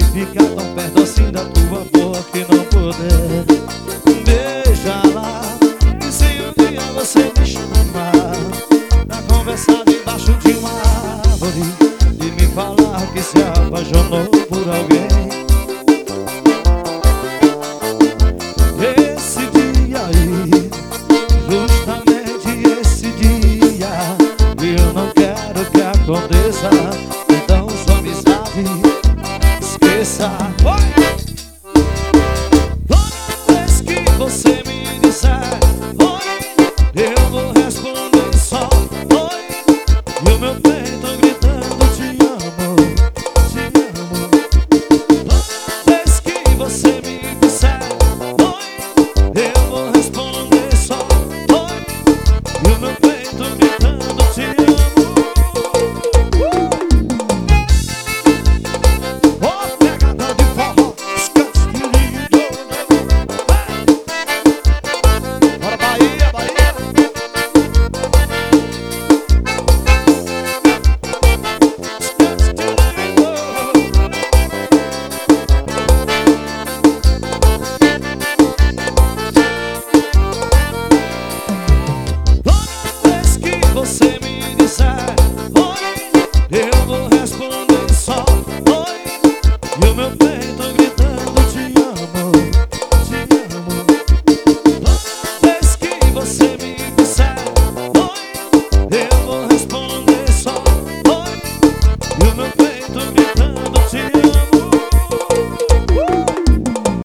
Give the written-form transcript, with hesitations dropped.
ficar tão perto assim da tua boca e não poder beijá-la. E se um dia você me chamar pra conversar debaixo de uma árvore e me falar que se apaixonou por alguém, esse dia aí, justamente esse dia, eu não quero que aconteça. Então sua amizade esqueça. Oi!